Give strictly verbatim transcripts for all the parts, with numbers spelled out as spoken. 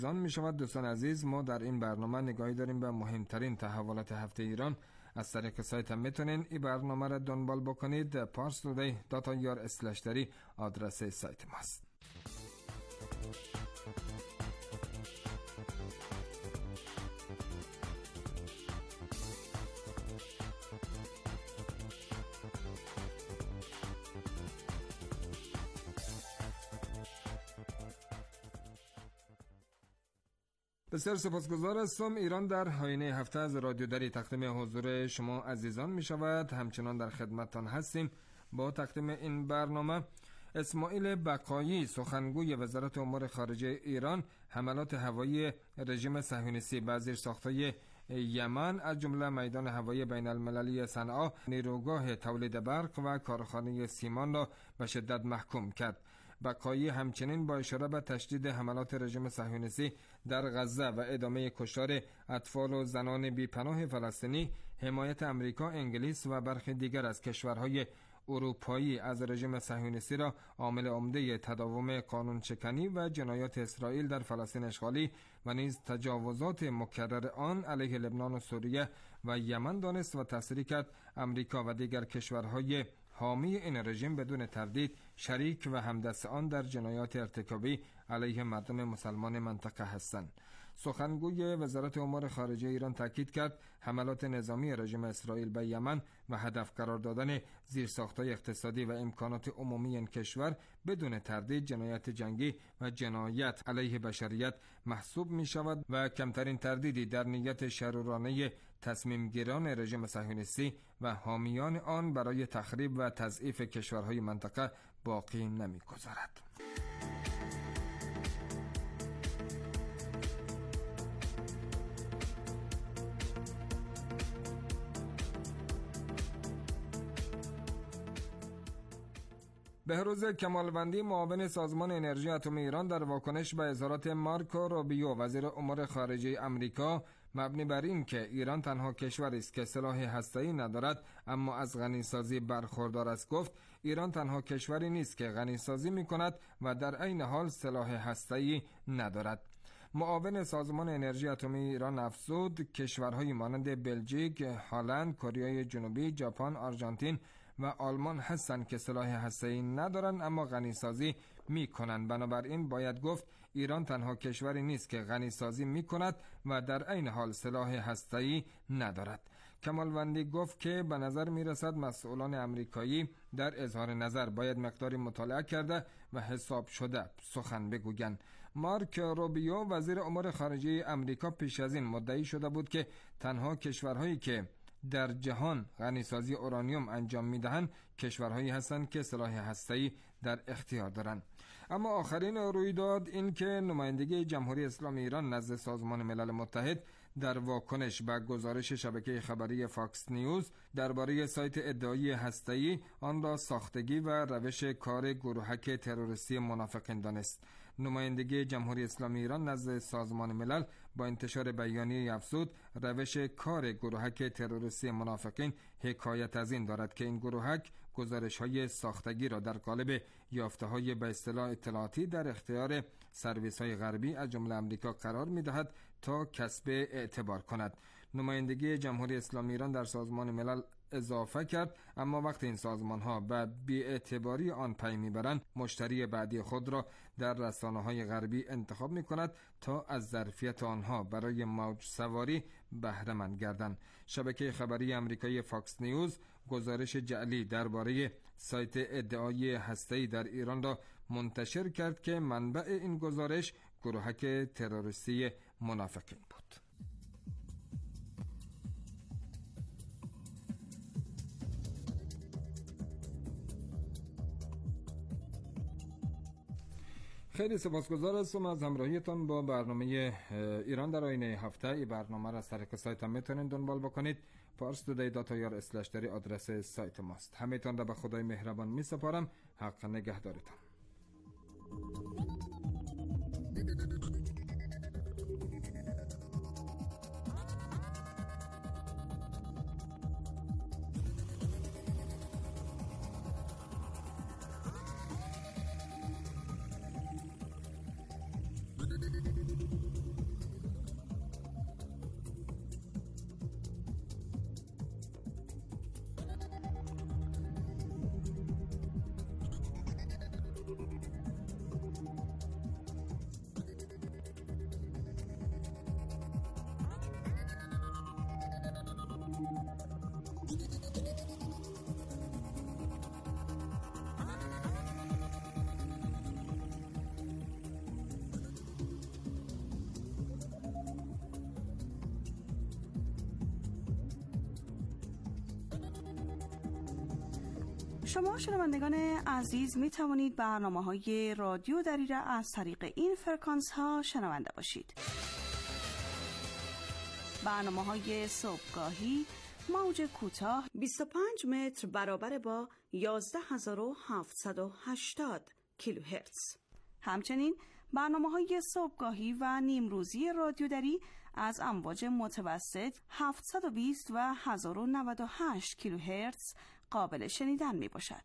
زان می شود دوستان عزیز، ما در این برنامه نگاهی داریم به مهمترین تحولات هفته ایران. از طریق سایت هم میتونین این برنامه را دنبال بکنید. پارس تودی دات آی آر اسلش دری آدرس سایت ماست. بسیار سپاسگزار هستم. ایران در آینه هفته از رادیو دری تقدیم حضور شما عزیزان می شود. همچنان در خدمتتان هستیم با تقدیم این برنامه. اسماعیل بقایی، سخنگوی وزارت امور خارجه ایران، حملات هوایی رژیم صهیونیستی به زیرساخت‌های یمن از جمله میدان هوایی بین المللی صنعا، نیروگاه تولید برق و کارخانه سیمان را به شدت محکوم کرد. بقایی همچنین با اشاره به تشدید حملات رژیم صهیونیستی در غزه و ادامه کشتار اطفال و زنان بی‌پناه فلسطینی، حمایت امریکا، انگلیس و برخی دیگر از کشورهای اروپایی از رژیم صهیونیستی را عامل عمده تداوم قانونشکنی و جنایات اسرائیل در فلسطین اشغالی و نیز تجاوزات مکرر آن علیه لبنان و سوریه و یمن دانست و تصریح کرد امریکا و دیگر کشورهای حامی این رژیم بدون تردید شریک و همدست آن در جنایات ارتکابی علیه مردم مسلمان منطقه هستند. سخنگوی وزارت امور خارجه ایران تاکید کرد حملات نظامی رژیم اسرائیل به یمن و هدف قرار دادن زیرساخت‌های اقتصادی و امکانات عمومی این کشور بدون تردید جنایت جنگی و جنایت علیه بشریت محسوب می شود و کمترین تردیدی در نیت شرورانه تصمیم گیران رژیم صهیونیستی و حامیان آن برای تخریب و تضعیف کشورهای منطقه باقی نمی‌گذارد. بهروز کمالوندی، معاون سازمان انرژی اتمی ایران، در واکنش به اظهارات مارکو روبیو، وزیر امور خارجه امریکا، مبنی بر این که ایران تنها کشوری است که سلاح هسته‌ای ندارد اما از غنیسازی برخوردار است، گفت ایران تنها کشوری نیست که غنیسازی می‌کند و در عین حال سلاح هسته‌ای ندارد. معاون سازمان انرژی اتمی ایران افزود کشورهای مانند بلژیک، هلند، کره جنوبی، ژاپن، آرژانتین و آلمان هستند که سلاح هسته‌ای ندارند اما غنیسازی می‌کنند. بنابراین باید گفت ایران تنها کشوری نیست که غنیسازی می‌کند و در عین حال سلاح هسته‌ای ندارد. کمالوندی گفت که به نظر می‌رسد مسئولان آمریکایی در اظهار نظر باید مقداری مطالعه کرده و حساب شده سخن بگویند. مارک روبیو، وزیر امور خارجه امریکا، پیش از این مدعی شده بود که تنها کشورهایی که در جهان غنیسازی اورانیوم انجام میدهند کشورهایی هستند که سلاح هسته‌ای در اختیار دارند. اما آخرین رویداد این که نمایندگی جمهوری اسلامی ایران نزد سازمان ملل متحد در واکنش به گزارش شبکه خبری فاکس نیوز درباره سایت ادعایی هسته‌ای آن را ساختگی و روش کار گروهک تروریستی منافقین دانست. نمایندگی جمهوری اسلامی ایران نزد سازمان ملل با انتشار بیانیه افزود روش کار گروهک تروریستی منافقین حکایت از این دارد که این گروهک گزارش‌های ساختگی را در قالب یافته‌های به اصطلاح اطلاعاتی در اختیار سرویس‌های غربی از جمله آمریکا قرار می‌دهد تا کسب اعتبار کند. نمایندگی جمهوری اسلامی ایران در سازمان ملل اضافه کرد اما وقتی این سازمان‌ها به بی‌اعتباری آن پی می‌برند مشتری بعدی خود را در رسانه‌های غربی انتخاب می‌کند تا از ظرفیت آنها برای موج سواری بهره مند گردند. شبکه خبری آمریکایی فاکس نیوز گزارش جعلی درباره سایت ادعای هسته‌ای در ایران را منتشر کرد که منبع این گزارش گروهک تروریستی منافقین بود. خیلی سپاسگزار هستم از همراهیتان با برنامه ایران در آینه هفته. این برنامه را از طریق سایت هم میتونید دنبال بکنید. پارس تودی دات آی آر اسلش دری آدرس سایت ماست. همیتان را به خدای مهربان می سپارم. حق نگهدارتان. Thank you. شما شنوندگان عزیز می توانید برنامه‌های رادیو دری را از طریق این فرکانس ها شنونده باشید. برنامه‌های صبحگاهی موج کوتاه بیست و پنج متر برابر با یازده هزار و هفتصد و هشتاد کیلوهرتز. همچنین برنامه‌های صبحگاهی و نیمروزی رادیو دری از امواج متوسط هفتصد و بیست و هزار و نود و هشت کیلوهرتز قابل شنیدن می باشد.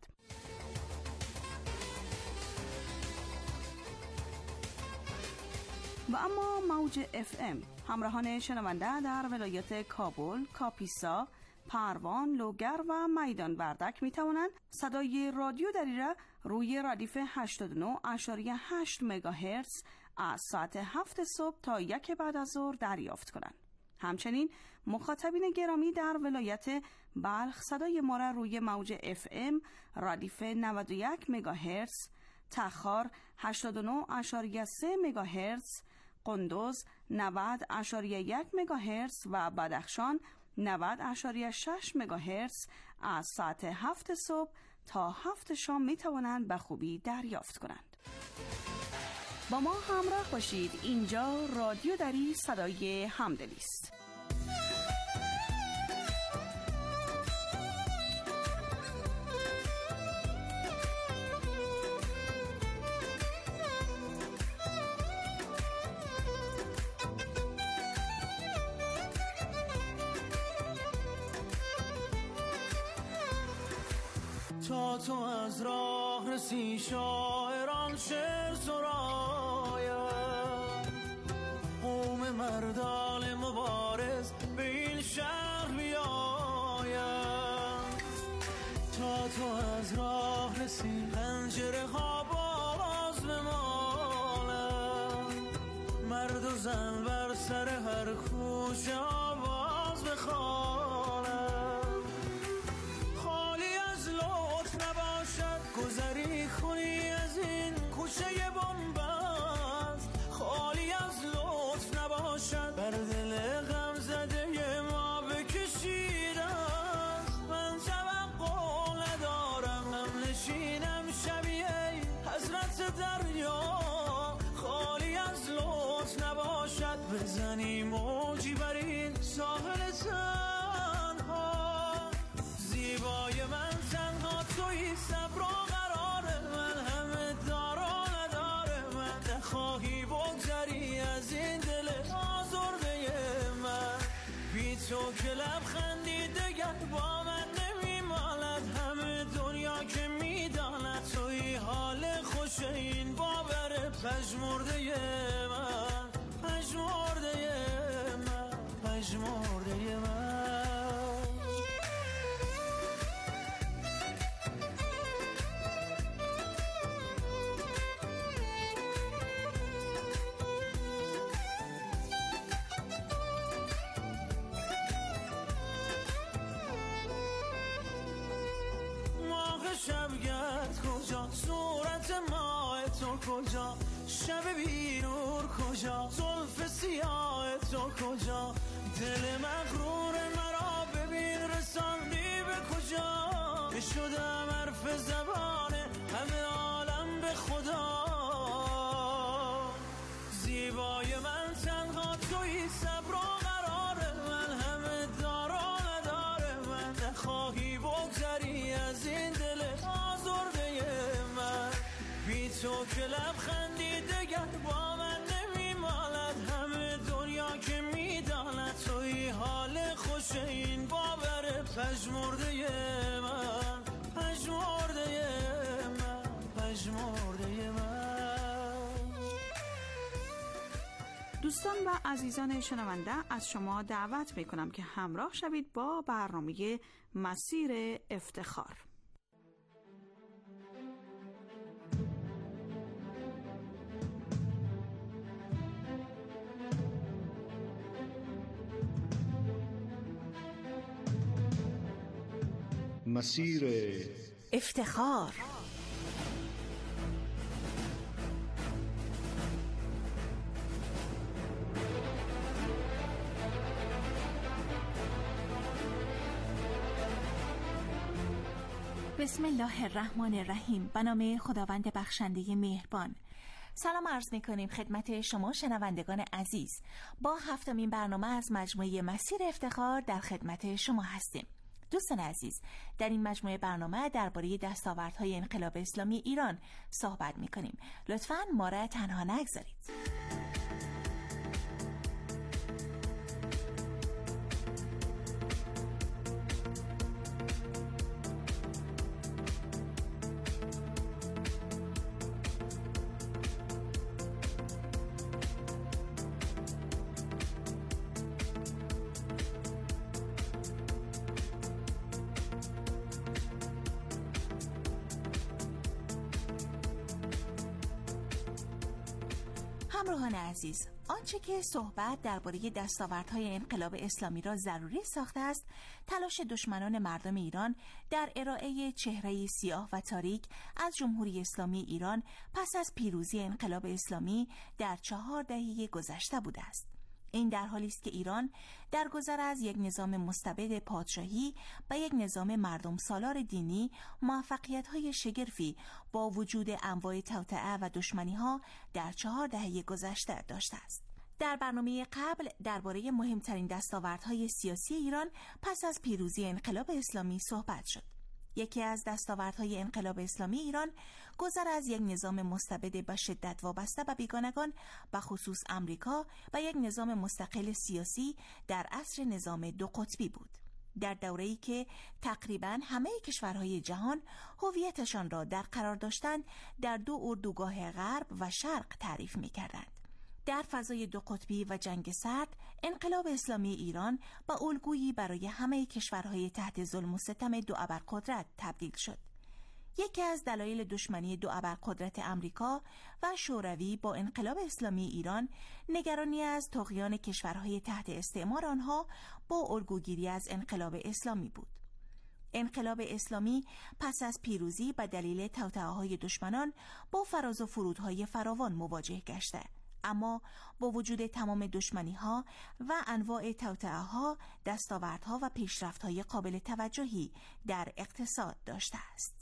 و اما موج اف ام همراهان شنونده در ولایت کابل، کاپیسا، پروان، لوگر و میدان وردک می توانند صدای رادیو دری را روی ردیف هشتاد و نه ممیز هشت مگاهرتز از ساعت هفت صبح تا یک بعد از ظهر دریافت کنند. همچنین مخاطبین گرامی در ولایت بلخ صدای ما را روی موج اف ام ردیف نود و یک مگاهرتز، تخار هشتاد و نه ممیز سه مگاهرتز، قندوز نود ممیز یک مگاهرتز و بدخشان نود ممیز شش مگاهرتز از ساعت هفت صبح تا هفت شام می توانند به خوبی دریافت کنند. با ما همراه باشید. اینجا رادیو دری صدای همدلی است. تا تو از راه رسی شاعران شعر سرایم، قوم مردان مبارز به این شهر بیایم. تا تو از راه رسی پنجره ها باز بمالم، مرد و زن بر سر هر کوچه آواز بخوانم. گذری کنی از این کوچه بنبست، خالی از لطف نباشد بر دل غم زده ما بکشید است. من توقع ندارم هم نشینم شبیه حضرت دریا، خالی از لطف نباشد بزنی موجی بر این ساحل تنها. زیبای من تنها تویی، صبر خواهی بگذری از این دل آزرده من. بی تو که لبخندی دگر با من نمیماند، همه دنیا که میداند توی حال خوش این باور پژمرده من، پژمرده من، پژمرده من. شبگرد کجا، صورت ماه تو کجا، شب بیرور کجا، زلف سیاه تو کجا، دل مغرور مرا ببین رساندی به کجا. شدم حرف زبان همه عالم به خدا. زیبای من تنها تویی، صبر و قرار من، همه دار و نداره من. نخواهی بگذری از این دل آزرده من. بی تو که لبخندی دگر با من نمیماند، همه دنیا که میداند توی حال خوش این باور پژمرده من، پژمرده من، پژمرده من. دوستان و عزیزان شنونده، از شما دعوت میکنم که همراه شوید با برنامه مسیر افتخار. مسیر افتخار. بسم الله الرحمن الرحیم. به نام خداوند بخشنده مهربان. سلام عرض می‌کنیم خدمت شما شنوندگان عزیز. با هفتمین برنامه از مجموعه مسیر افتخار در خدمت شما هستیم. دوستان عزیز، در این مجموعه برنامه درباره دستاوردهای انقلاب اسلامی ایران صحبت می‌کنیم. لطفاً ما را تنها نگذارید. همراهان عزیز، آنچه که صحبت درباره دستاوردهای انقلاب اسلامی را ضروری ساخته است، تلاش دشمنان مردم ایران در ارائه چهره سیاه و تاریک از جمهوری اسلامی ایران پس از پیروزی انقلاب اسلامی در چهار دهه گذشته بوده است. این در حالی است که ایران در گذر از یک نظام مستبد پادشاهی به یک نظام مردم سالار دینی موفقیت‌های شگرفی با وجود انواع توطئه و دشمنی‌ها در چهار دهه گذشته داشته است. در برنامه قبل درباره مهمترین دستاوردهای سیاسی ایران پس از پیروزی انقلاب اسلامی صحبت شد. یکی از دستاوردهای انقلاب اسلامی ایران گذر از یک نظام مستبد به شدت وابسته به بیگانگان به خصوص امریکا و یک نظام مستقل سیاسی در عصر نظام دو قطبی بود. در دوره‌ای که تقریباً همه کشورهای جهان هویتشان را در قرار داشتند در دو اردوگاه غرب و شرق تعریف می‌کردند. در فضای دو قطبی و جنگ سرد، انقلاب اسلامی ایران به الگویی برای همه کشورهای تحت ظلم و ستم دو ابرقدرت تبدیل شد. یکی از دلایل دشمنی دو ابرقدرت امریکا و شوروی با انقلاب اسلامی ایران نگرانی از طغیان کشورهای تحت استعمار آنها با الگوگیری از انقلاب اسلامی بود. انقلاب اسلامی پس از پیروزی به دلیل توطئه‌های دشمنان با فراز و فرودهای فراوان مواجه گشته، اما با وجود تمام دشمنی‌ها و انواع توطئه‌ها، دستاوردها و پیشرفت‌های قابل توجهی در اقتصاد داشته است.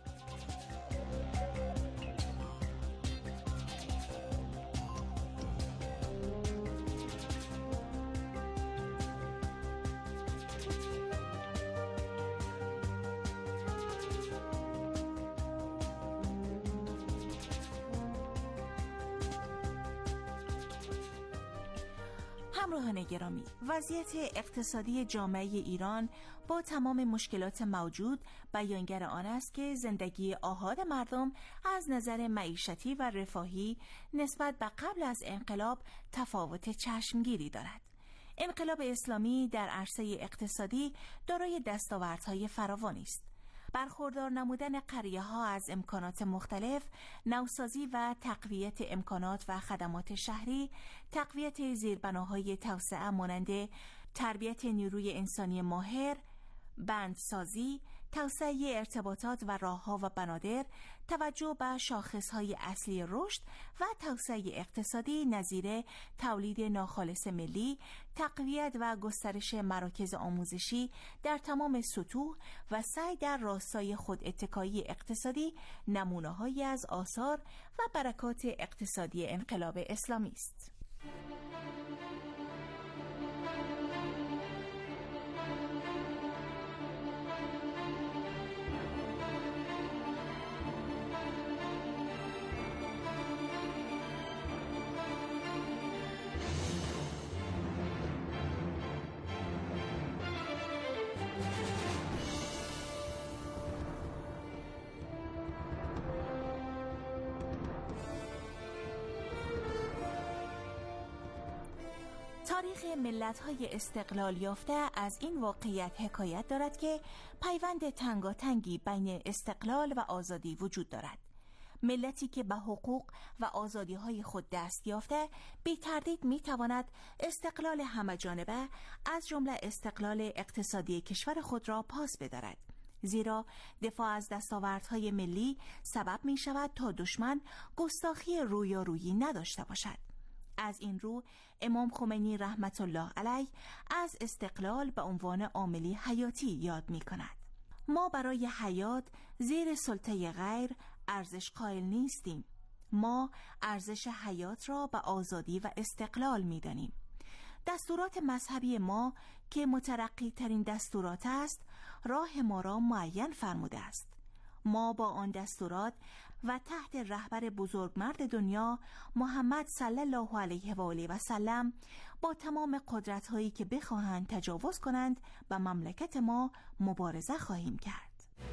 همراهان گرامی، وضعیت اقتصادی جامعه ایران با تمام مشکلات موجود بیانگر آن است که زندگی آحاد مردم از نظر معیشتی و رفاهی نسبت به قبل از انقلاب تفاوت چشمگیری دارد. انقلاب اسلامی در عرصه اقتصادی دارای دستاوردهای فراوانی است. برخوردار نمودن قریه‌ها از امکانات مختلف، نوسازی و تقویت امکانات و خدمات شهری، تقویت زیربناهای توسعه مانند تربیت نیروی انسانی ماهر، بندسازی، توسعه ارتباطات و راه‌ها و بنادر، توجه به شاخص‌های اصلی رشد و توسعه اقتصادی نظیر تولید ناخالص ملی، تقویت و گسترش مراکز آموزشی در تمام سطوح و سعی در راستای خود اتکایی اقتصادی نمونه‌هایی از آثار و برکات اقتصادی انقلاب اسلامی است. تاریخ ملت‌های استقلال یافته از این واقعیت حکایت دارد که پیوند تنگاتنگی بین استقلال و آزادی وجود دارد. ملتی که به حقوق و آزادی‌های خود دست یافته بی تردید می‌تواند استقلال همه‌جانبه از جمله استقلال اقتصادی کشور خود را پاس بدارد، زیرا دفاع از دستاوردهای ملی سبب می‌شود تا دشمن گستاخی رویارویی نداشته باشد. از این رو امام خمینی رحمت الله علیه از استقلال به عنوان عاملی حیاتی یاد می کند. ما برای حیات زیر سلطه غیر ارزش قائل نیستیم. ما ارزش حیات را به آزادی و استقلال می‌دانیم. دستورات مذهبی ما که مترقی ترین دستورات است، راه ما را معین فرموده است. ما با آن دستورات و تحت رهبر بزرگمرد دنیا محمد صلی الله علیه و آله و سلم با تمام قدرت‌هایی که بخواهند تجاوز کنند به مملکت ما مبارزه خواهیم کرد.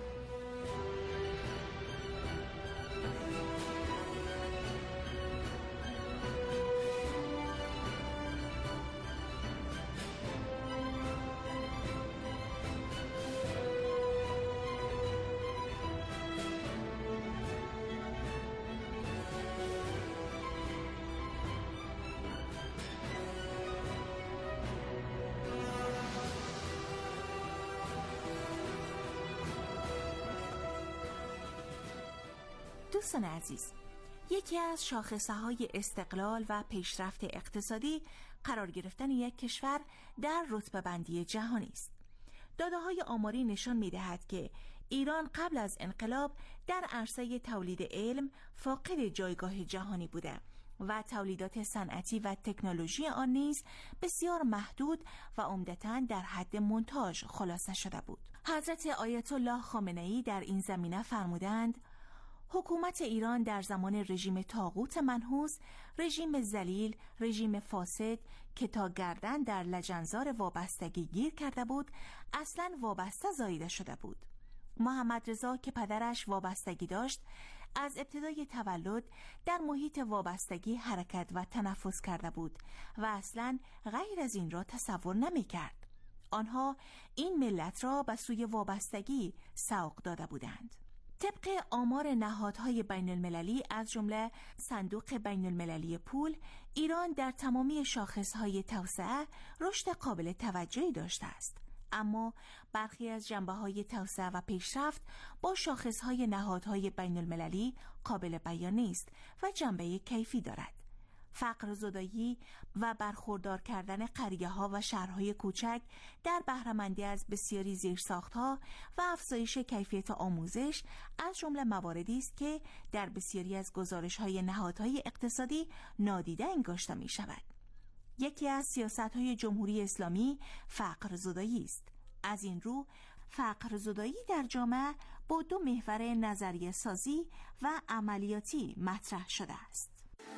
دوستان عزیز، یکی از شاخصه‌های استقلال و پیشرفت اقتصادی قرار گرفتن یک کشور در رتبه بندی جهانی است. داده‌های آماری نشان می‌دهد که ایران قبل از انقلاب در عرصه تولید علم فاقد جایگاه جهانی بوده و تولیدات صنعتی و تکنولوژی آن نیز بسیار محدود و عمدتاً در حد مونتاژ خلاصه شده بود. حضرت آیت الله خامنه‌ای در این زمینه فرمودند: حکومت ایران در زمان رژیم طاغوت منحوس، رژیم ذلیل، رژیم فاسد که تا گردن در لجنزار وابستگی گیر کرده بود، اصلاً وابسته زاییده شده بود. محمد رضا که پدرش وابستگی داشت، از ابتدای تولد در محیط وابستگی حرکت و تنفس کرده بود و اصلاً غیر از این را تصور نمی کرد. آنها این ملت را به سوی وابستگی سوق داده بودند. طبق آمار نهادهای بین المللی از جمله صندوق بین المللی پول، ایران در تمامی شاخصهای توسعه رشد قابل توجهی داشته است. اما برخی از جنبه‌های توسعه و پیشرفت با شاخصهای نهادهای بین المللی قابل بیان نیست و جنبه کیفی دارد. فقر زدایی و برخوردار کردن قریه‌ها و شهرهای کوچک در بهره‌مندی از بسیاری زیرساخت‌ها و افزایش کیفیت آموزش از جمله مواردی است که در بسیاری از گزارش‌های نهادهای اقتصادی نادیده انگاشته می‌شود. یکی از سیاست‌های جمهوری اسلامی فقر زدایی است. از این رو فقر زدایی در جامعه با دو محور نظریه سازی و عملیاتی مطرح شده است.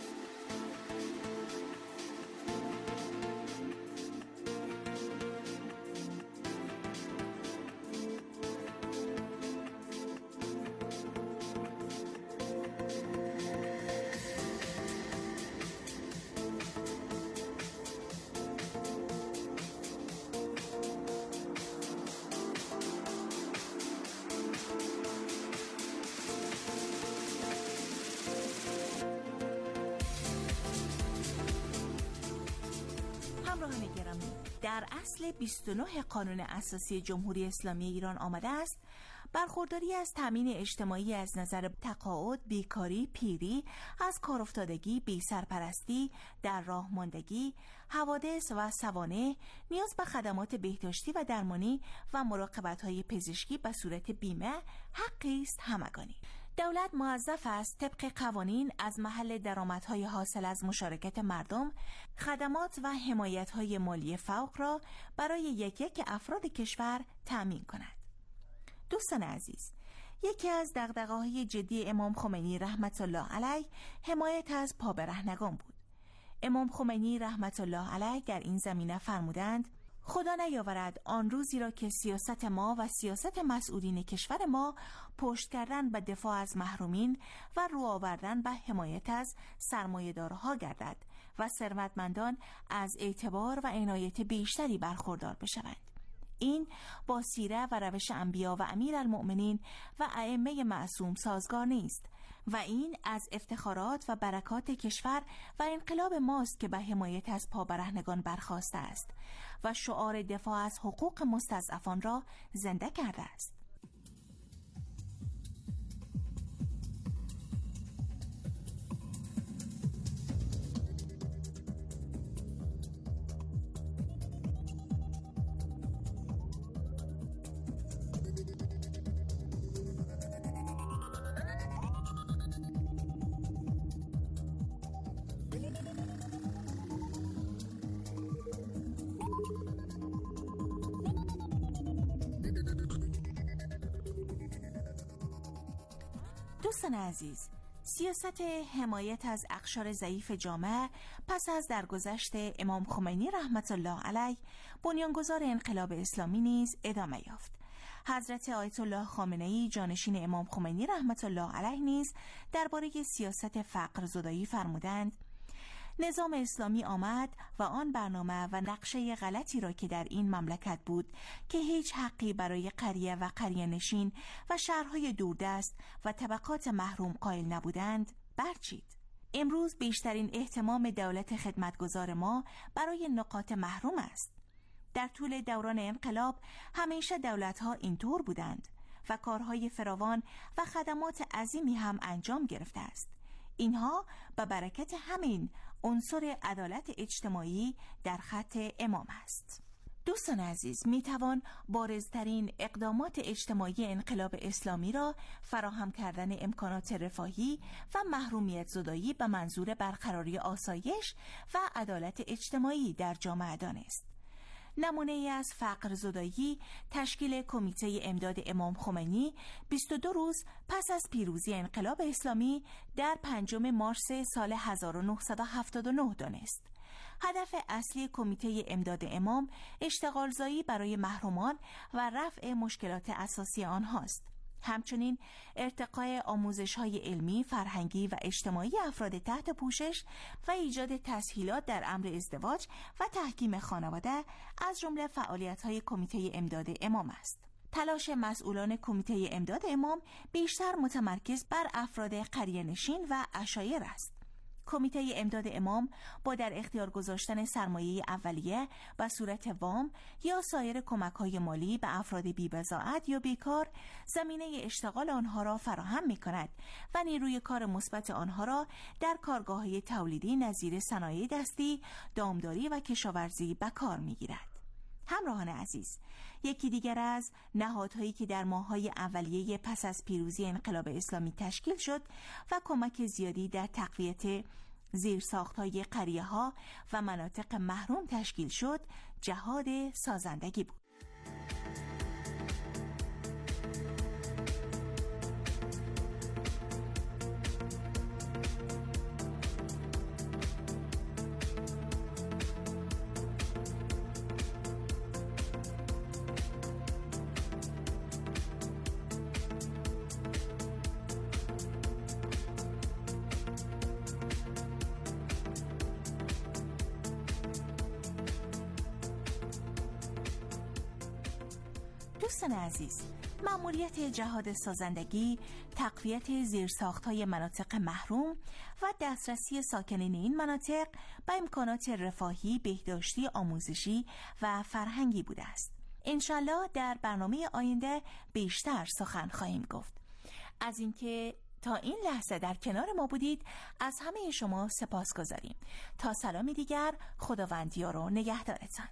در اصل بیست و نه قانون اساسی جمهوری اسلامی ایران آمده است برخورداری از تامین اجتماعی از نظر تقاعد، بیکاری، پیری، از کارافتادگی، بی‌سرپرستی، در راه ماندگی، حوادث و سوانح، نیاز به خدمات بهداشتی و درمانی و مراقبت‌های پزشکی به صورت بیمه حقی است همگانی. دولت موظف است طبق قوانین از محل درآمدهای حاصل از مشارکت مردم خدمات و حمایت‌های مالی فوق را برای یک یک افراد کشور تأمین کند. دوستان عزیز، یکی از دغدغه‌های جدی امام خمینی رحمت الله علیه حمایت از پابرهنگان بود. امام خمینی رحمت الله علیه در این زمینه فرمودند: خدا نیاورد آن روزی را که سیاست ما و سیاست مسئولین کشور ما پشت کردن به دفاع از محرومین و رو آوردن به حمایت از سرمایه‌دارها گردد و ثروتمندان از اعتبار و عنایت بیشتری برخوردار بشوند. این با سیره و روش انبیا و امیرالمؤمنین و ائمه معصوم سازگار نیست و این از افتخارات و برکات کشور و انقلاب ماست که به حمایت از پابرهنگان برخاسته است و شعار دفاع از حقوق مستضعفان را زنده کرده است. دوستان عزیز، سیاست حمایت از اقشار ضعیف جامعه پس از درگذشت امام خمینی رحمت الله علیه بنیانگذار انقلاب اسلامی نیز ادامه یافت. حضرت آیت الله خامنه‌ای جانشین امام خمینی رحمت الله علیه نیز درباره سیاست فقر زدایی فرمودند: نظام اسلامی آمد و آن برنامه و نقشه غلطی را که در این مملکت بود که هیچ حقی برای قریه و قریه نشین و شهرهای دوردست و طبقات محروم قائل نبودند برچید. امروز بیشترین اهتمام دولت خدمتگزار ما برای نقاط محروم است. در طول دوران انقلاب همیشه دولت‌ها اینطور بودند و کارهای فراوان و خدمات عظیمی هم انجام گرفته است. اینها به برکت همین عنصر عدالت اجتماعی در خط امام است. دوستان عزیز، می توان بارزترین اقدامات اجتماعی انقلاب اسلامی را فراهم کردن امکانات رفاهی و محرومیت زدایی به منظور برقراری آسایش و عدالت اجتماعی در جامعه دانست. نمونه ای از فقر زدایی تشکیل کمیته امداد امام خمینی بیست و دو روز پس از پیروزی انقلاب اسلامی در پنجم مارس سال هزار و نهصد و هفتاد و نه دانست. هدف اصلی کمیته امداد امام اشتغالزایی برای محرومان و رفع مشکلات اساسی آنهاست. همچنین ارتقای آموزش‌های علمی، فرهنگی و اجتماعی افراد تحت پوشش و ایجاد تسهیلات در امر ازدواج و تحکیم خانواده از جمله فعالیت‌های کمیته امداد امام است. تلاش مسئولان کمیته امداد امام بیشتر متمرکز بر افراد قریه نشین و عشایر است. کمیته امداد امام با در اختیار گذاشتن سرمایه اولیه به صورت وام یا سایر کمک‌های مالی به افراد بی‌بضاعت یا بیکار زمینه اشتغال آنها را فراهم می‌کند و نیروی کار مثبت آنها را در کارگاه‌های تولیدی نظیر صنایع دستی، دامداری و کشاورزی به کار می‌گیرد. همراهان عزیز، یکی دیگر از نهادهایی که در ماه‌های اولیه پس از پیروزی انقلاب اسلامی تشکیل شد و کمک زیادی در تقویت زیرساخت‌های قریه‌ها و مناطق محروم تشکیل شد، جهاد سازندگی بود. دوستان عزیز، مأموریت جهاد سازندگی تقویت زیرساخت‌های مناطق محروم و دسترسی ساکنین این مناطق به امکانات رفاهی، بهداشتی، آموزشی و فرهنگی بوده است. انشالله در برنامه آینده بیشتر سخن خواهیم گفت. از اینکه تا این لحظه در کنار ما بودید از همه شما سپاسگزاریم. تا سلامی دیگر، خداوند یار و نگهدارتان.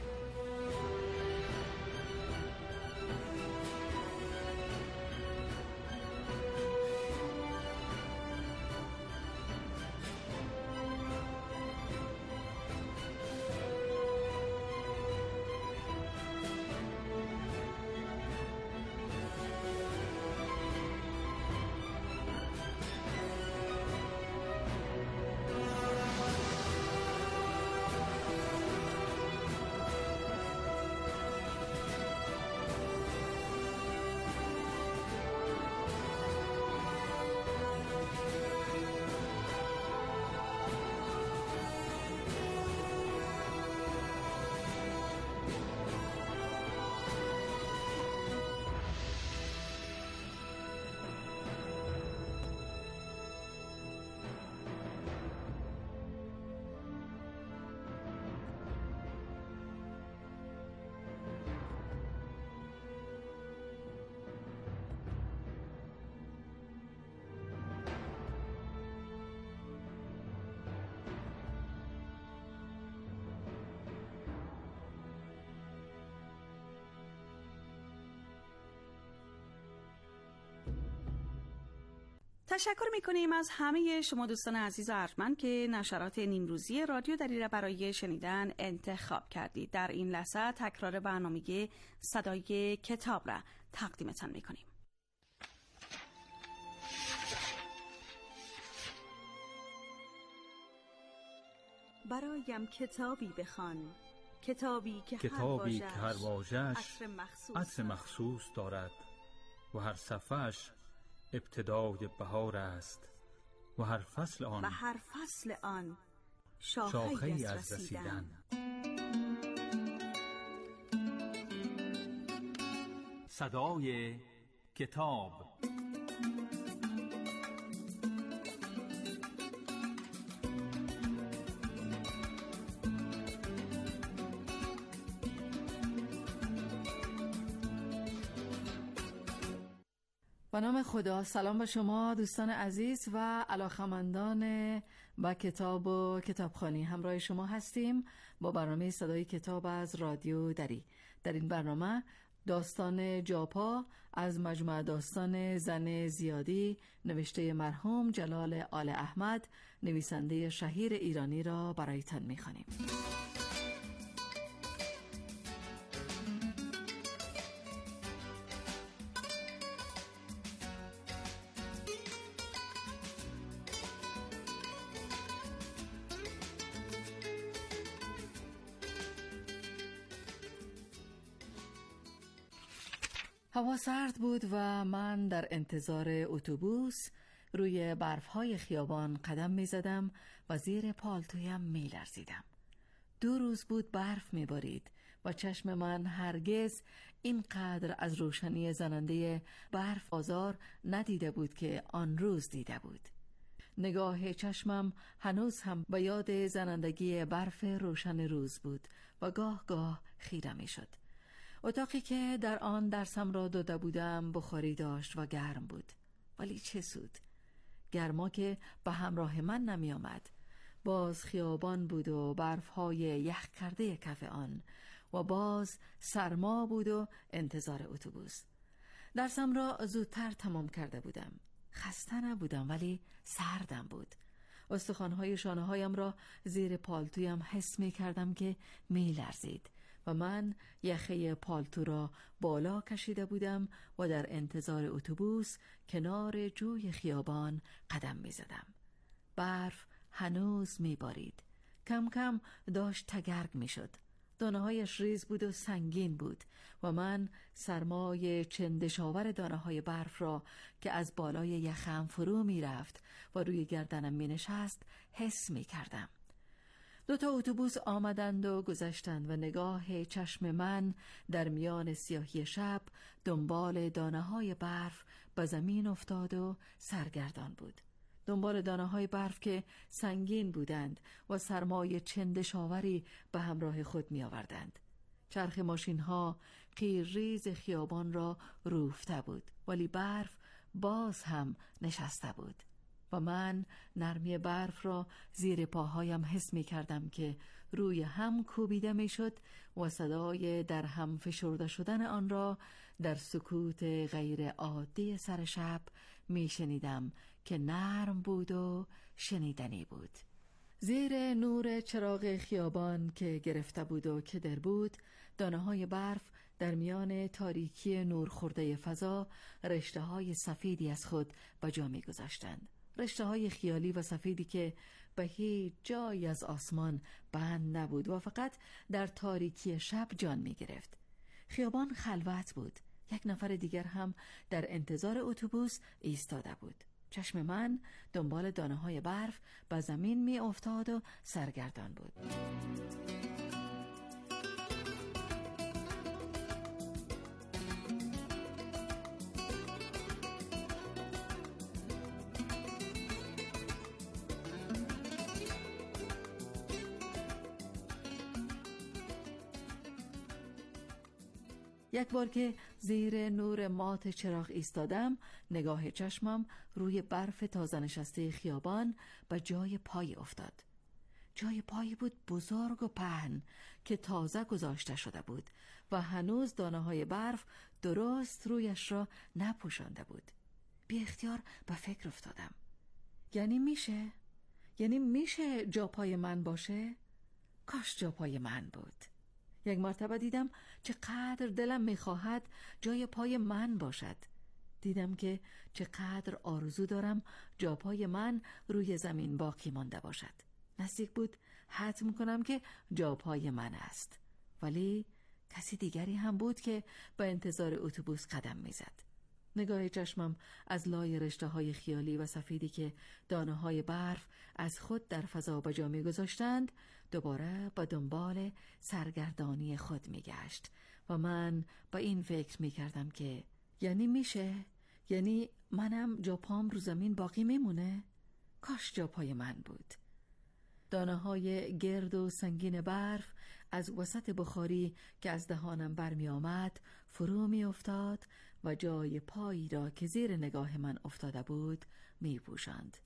تشکر میکنیم از همه شما دوستان عزیز و ارجمند که نشرات نیمروزی رادیو دری را برای شنیدن انتخاب کردید. در این لحظه تکرار برنامه صدای کتاب را تقدیمتان میکنیم. برایم کتابی بخوان، کتابی که کتابی که هر واژه‌اش عطر مخصوص, عطر مخصوص دارد و هر صفحه‌اش ابتدای بهار است و هر فصل آن و هر فصل آن شاخه‌ای از رسیدن. صدای کتاب. به نام خدا. سلام به شما دوستان عزیز و علاقه‌مندان با کتاب و کتابخوانی. همراه شما هستیم با برنامه صدای کتاب از رادیو دری. در این برنامه داستان جاپا از مجموعه داستان زن زیادی نوشته مرحوم جلال آل احمد، نویسنده شهیر ایرانی را برایتان می‌خوانیم. هوا سرد بود و من در انتظار اتوبوس روی برفهای خیابان قدم می زدم و زیر پالتویم می لرزیدم. دو روز بود برف می بارید و چشم من هرگز اینقدر از روشنی زننده برف آزار ندیده بود که آن روز دیده بود. نگاه چشمم هنوز هم به یاد زنندگی برف روشن روز بود و گاه گاه خیره می شد. اتاقی که در آن درسم را داده بودم بخاری داشت و گرم بود، ولی چه سود؟ گرما که به همراه من نمی آمد. باز خیابان بود و برفهای یخ کرده کف آن و باز سرما بود و انتظار اتوبوس. درسم را زودتر تمام کرده بودم. خسته نبودم ولی سردم بود. استخوان‌های شانه‌هایم را زیر پالتویم حس می کردم که می لرزید و من یخه پالتو را بالا کشیده بودم و در انتظار اتوبوس کنار جوی خیابان قدم می زدم. برف هنوز می بارید. کم کم داشت تگرگ می شد. دانه‌هایش ریز بود و سنگین بود و من سرمای چندشاور دانه‌های برف را که از بالای یخم فرو می رفت و روی گردنم می نشست حس می کردم. دو تا اتوبوس آمدند و گذشتند و نگاه چشم من در میان سیاهی شب دنبال دانه‌های برف به زمین افتاد و سرگردان بود. دنبال دانه‌های برف که سنگین بودند و سرمای چندشاوری به همراه خود می آوردند. چرخ ماشین‌ها قیرریز خیابان را روفته بود، ولی برف باز هم نشسته بود و من نرمی برف را زیر پاهایم حس می کردم که روی هم کوبیده می شد و صدای در هم فشرده شدن آن را در سکوت غیر عادی سر شب می شنیدم که نرم بود و شنیدنی بود. زیر نور چراغ خیابان که گرفته بود و کدر بود، دانه‌های برف در میان تاریکی نور خورده فضا رشته‌های سفیدی از خود به جا می گذاشتند. رشته‌های خیالی و سفیدی که به هیچ جای از آسمان بند نبود و فقط در تاریکی شب جان می گرفت. خیابان خلوت بود. یک نفر دیگر هم در انتظار اتوبوس ایستاده بود. چشم من دنبال دانه‌های برف به زمین می افتاد و سرگردان بود. یک بار که زیر نور مات چراغ ایستادم، نگاه چشمم روی برف تازه نشسته خیابان به جای پای افتاد. جای پایی بود بزرگ و پهن که تازه گذاشته شده بود و هنوز دانه‌های برف درست رویش را نپوشانده بود. بی اختیار به فکر افتادم. یعنی میشه؟ یعنی میشه جا پای من باشه؟ کاش جا پای من بود. یک مرتبه دیدم چقدر دلم میخواهد جای پای من باشد. دیدم که چقدر آرزو دارم جا پای من روی زمین باقی مانده باشد. نزدیک بود حدس میکنم که جاپای من است. ولی کسی دیگری هم بود که به انتظار اتوبوس قدم میزد. نگاه چشمم از لای رشته های خیالی و سفیدی که دانه های برف از خود در فضا به جا میگذاشتند دوباره به دنبال سرگردانی خود میگشت و من با این فکر میکردم که یعنی میشه؟ یعنی منم جاپام رو زمین باقی میمونه؟ کاش جاپای من بود. دانه های گرد و سنگین برف از وسط بخاری که از دهانم برمی آمد فرو می افتاد و جای پایی را که زیر نگاه من افتاده بود می پوشاند.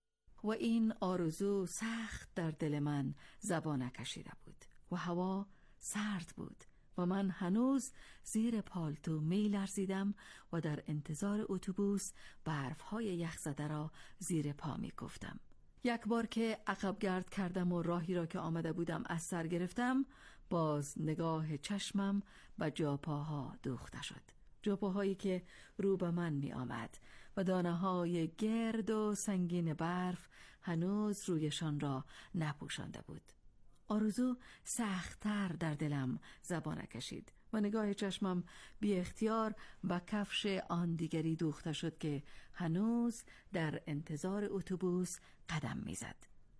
و این آرزو سخت در دل من زبانه کشیده بود و هوا سرد بود و من هنوز زیر پالتو می لرزیدم و در انتظار اتوبوس برف‌های یخزده را زیر پا می گفتم. یک بار که عقب گرد کردم و راهی را که آمده بودم از سر گرفتم، باز نگاه چشمم به جاپاها دوخته شد. جاپاهایی که رو به من می آمد و دانه های گرد و سنگین برف هنوز رویشان را نپوشانده بود. آرزو سخت‌تر در دلم زبانه کشید و نگاه چشمم بی اختیار به کفش آن دیگری دوخته شد که هنوز در انتظار اتوبوس قدم میزد.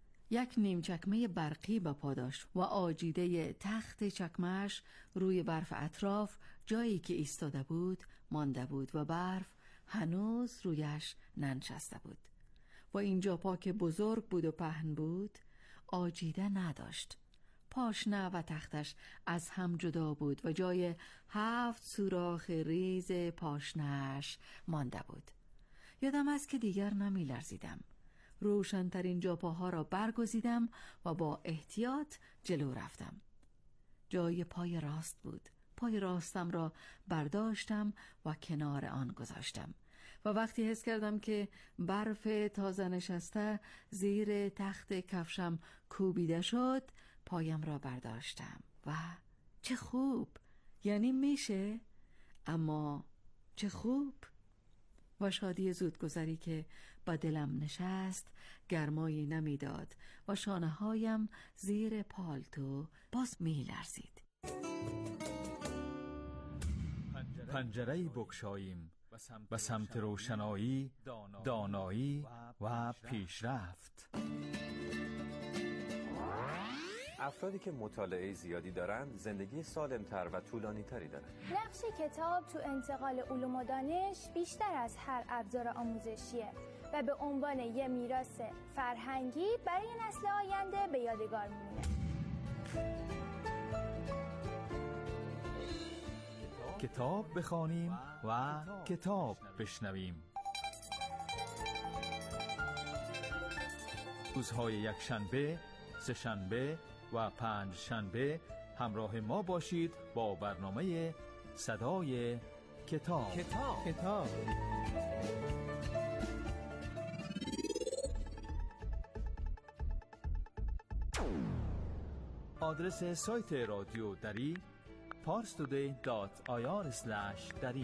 یک نیم چکمه برقی به پا داشت و آجیده تخت چکمه‌اش روی برف اطراف جایی که ایستاده بود مانده بود و برف هنوز رویش ننشسته بود. و این جاپا که بزرگ بود و پهن بود آجیده نداشت. پاشنه و تختش از هم جدا بود و جای هفت سوراخ ریز پاشنه‌اش مانده بود. یادم است که دیگر نمی لرزیدم. روشن‌ترین جاپاها را برگزیدم و با احتیاط جلو رفتم. جای پای راست بود. پای راستم را برداشتم و کنار آن گذاشتم و وقتی حس کردم که برف تازه نشسته زیر تخت کفشم کوبیده شد پایم را برداشتم و چه خوب، یعنی میشه، اما چه خوب. و شادی زودگذری که با دلم نشست گرمایی نمیداد و شانه هایم زیر پالتو باز می لرزید. پنجره‌ای بگشاییم به سمت روشنایی، دانایی و پیشرفت. افرادی که مطالعه زیادی دارند زندگی سالم‌تر و طولانی‌تری دارند. نقش کتاب تو انتقال علوم و دانش بیشتر از هر ابزار آموزشیه و به عنوان یه میراث فرهنگی برای نسل آینده به یادگار میمونه. کتاب بخوانیم و کتاب بشنویم. روزهای یک شنبه، سه شنبه و پنج شنبه همراه ما باشید با برنامه صدای کتاب. کتاب کتاب آدرس سایت رادیو دری پارس تودی دات آی آر اسلش دری.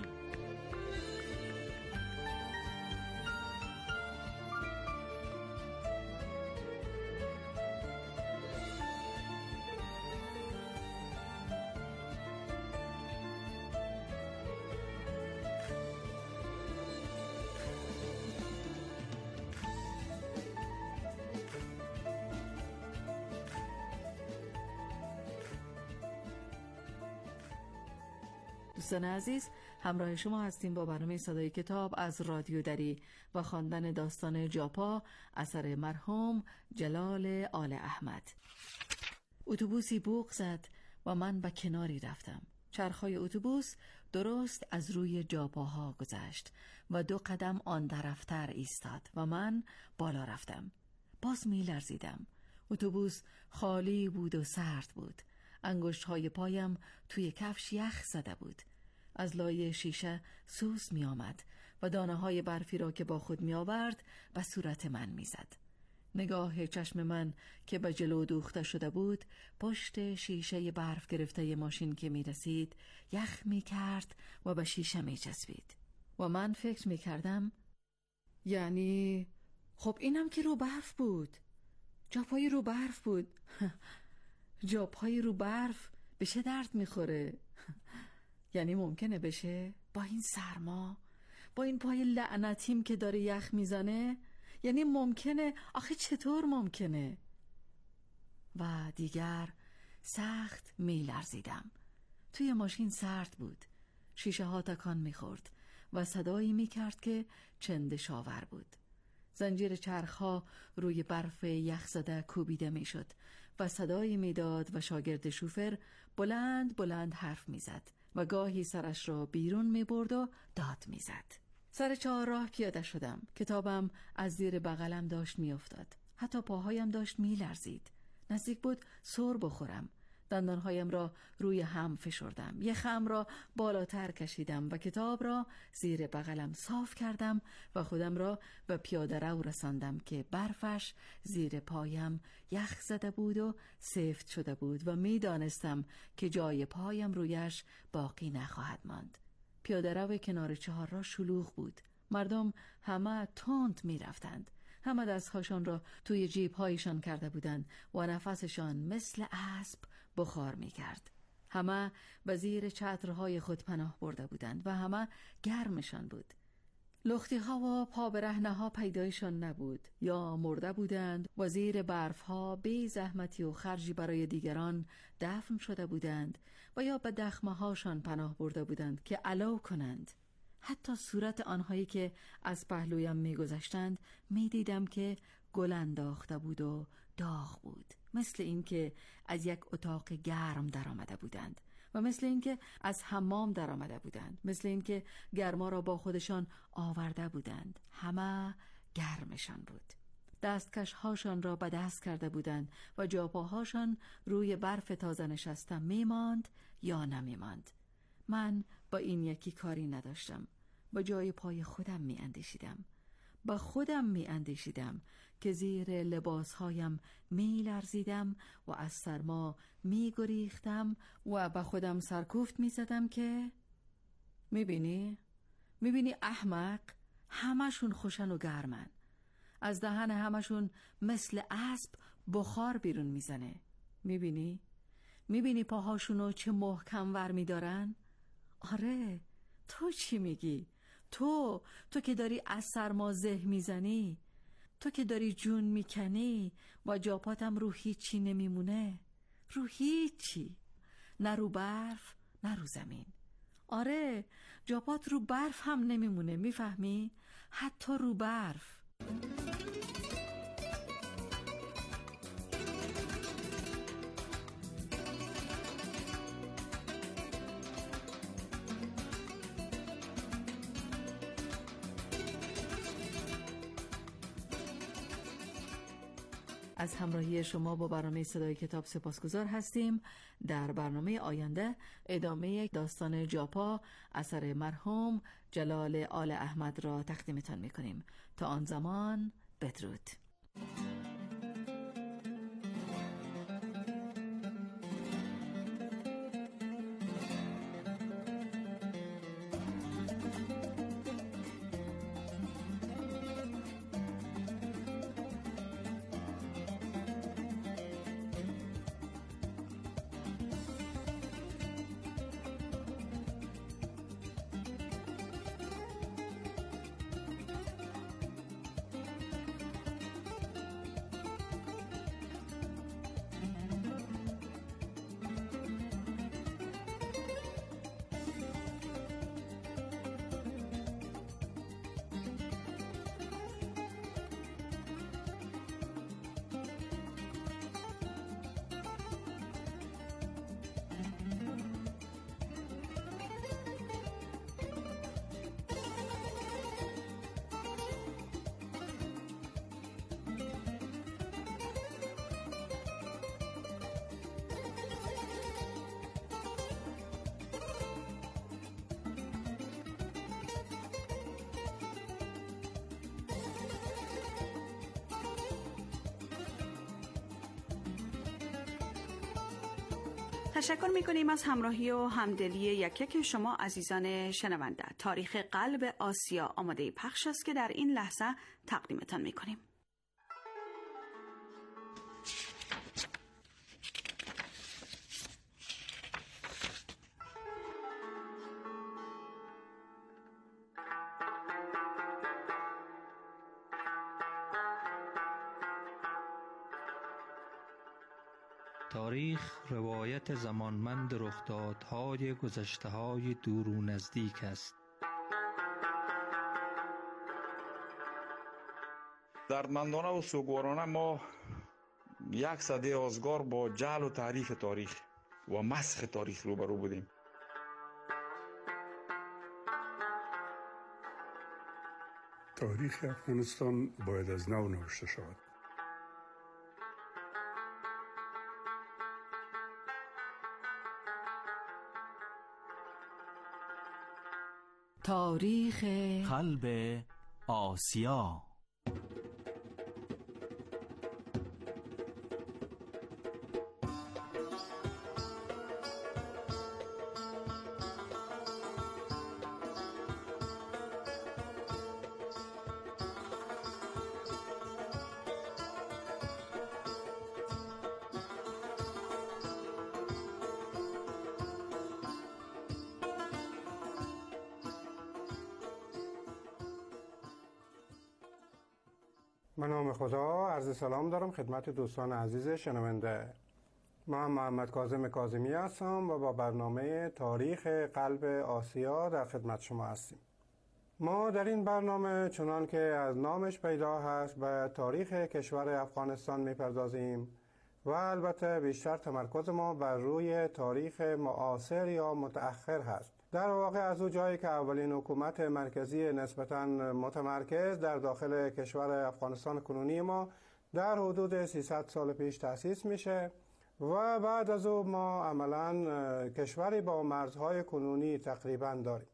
دوستان عزیز، همراه شما هستیم با برنامه صدای کتاب از رادیو دری و خواندن داستان جاپا اثر مرحوم جلال آل احمد. اتوبوسی بوق زد و من به کناری رفتم. چرخهای اتوبوس درست از روی جاپاها گذشت و دو قدم آن طرفتر ایستاد و من بالا رفتم. باز می لرزیدم. اتوبوس خالی بود و سرد بود. انگشت‌های پایم توی کفش یخ زده بود. از لای شیشه سوز می آمد و دانه های برفی را که با خود می آورد به صورت من می زد. نگاه چشم من که به جلو دوخته شده بود پشت شیشه برف گرفته ماشین که می رسید یخ می کرد و به شیشه می چسبید و من فکر می کردم یعنی خب اینم که رو برف بود. جاپای رو برف بود. جاپای رو برف به چه درد میخوره؟ یعنی ممکنه بشه با این سرما، با این پای لعنتیم که داره یخ میزنه؟ یعنی ممکنه؟ آخه چطور ممکنه؟ و دیگر سخت میلرزیدم. توی ماشین سرد بود، شیشه ها تکان میخورد و صدایی میکرد که چندشاور بود. زنجیر چرخها روی برف یخ زده کوبیده میشد و صدایی میداد و شاگرد شوفر بلند بلند حرف میزد و گاهی سرش را بیرون میبرد و داد میزد. سر چهارراه پیاده شدم. کتابم از زیر بغلم داشت میافتاد. حتی پاهایم داشت میلرزید. نزدیک بود سر بخورم. دندانهایم را روی هم فشردم. یخم را بالاتر کشیدم و کتاب را زیر بغلم صاف کردم و خودم را به پیاده رو رساندم که برفش زیر پایم یخ زده بود و سفت شده بود و می دانستم که جای پایم رویش باقی نخواهد ماند. پیاده رو کنار چهار را شلوغ بود. مردم همه تند می رفتند. همه دستهاشان را توی جیبهایشان کرده بودند و نفسشان مثل اسب بخار می کرد. همه به زیر چترهای خود پناه برده بودند و همه گرمشان بود. لختی ها و پا برهنه ها پیدایشان نبود، یا مرده بودند و زیر برف ها بی زحمتی و خرجی برای دیگران دفن شده بودند و یا به دخمه هاشان پناه برده بودند که علاو کنند. حتی صورت آنهایی که از پهلویم می گذشتند می دیدم که گل انداخته بود و داغ بود، مثل این که از یک اتاق گرم در آمده بودند و مثل این که از حمام در آمده بودند، مثل این که گرما را با خودشان آورده بودند. همه گرمشان بود. دستکش هاشان را به دست کرده بودند و جاپاهاشان روی برف تازه نشسته می ماند یا نمی ماند. من با این یکی کاری نداشتم. با جای پای خودم می اندیشیدم. با خودم می اندیشیدم که زیر لباسهایم می لرزیدم و از سرما می گریختم و با خودم سرکوفت می زدم که می بینی؟ می بینی احمق؟ همشون خوشن و گرمن. از دهن همشون مثل اسب بخار بیرون می زنه. می بینی؟ می بینی پاهاشونو چه محکم ور می دارن؟ آره، تو چی میگی؟ تو تو که داری از سرما زه میزنی، تو که داری جون میکنی و جاپاتم رو هیچی نمیمونه. رو هیچی، نه رو برف نه رو زمین. آره، جاپات رو برف هم نمیمونه، میفهمی؟ حتی رو برف. از همراهی شما با برنامه صدای کتاب سپاسگزار هستیم. در برنامه آینده ادامه داستان جاپا اثر مرحوم جلال آل احمد را تقدیمتان می‌کنیم. تا آن زمان بدرود. تشکر می‌کنیم از همراهی و همدلی یک یک شما عزیزان شنونده. تاریخ قلب آسیا آماده پخش است که در این لحظه تقدیمتان می‌کنیم. تاریخ روایت زمانمند رخدادهای گذشته‌های دور و نزدیک است. دردمندانه و سوگوارانه ما یک سده آزگار با جهل و تعریف تاریخ و مسخ تاریخ روبرو بودیم. تاریخ افغانستان باید از نو نوشته شود. تاریخ قلب آسیا. به نام خدا، عرض سلام دارم خدمت دوستان عزیز شنونده. من محمد کاظم کاظمی هستم و با برنامه تاریخ قلب آسیا در خدمت شما هستیم. ما در این برنامه چنان که از نامش پیدا هست به تاریخ کشور افغانستان میپردازیم و البته بیشتر تمرکز ما بر روی تاریخ معاصر یا متأخر هست. در واقع از او جایی که اولین حکومت مرکزی نسبتاً متمرکز در داخل کشور افغانستان کنونی ما در حدود سیصد سال پیش تأسیس میشه و بعد از او ما عملاً کشوری با مرزهای کنونی تقریباً داریم.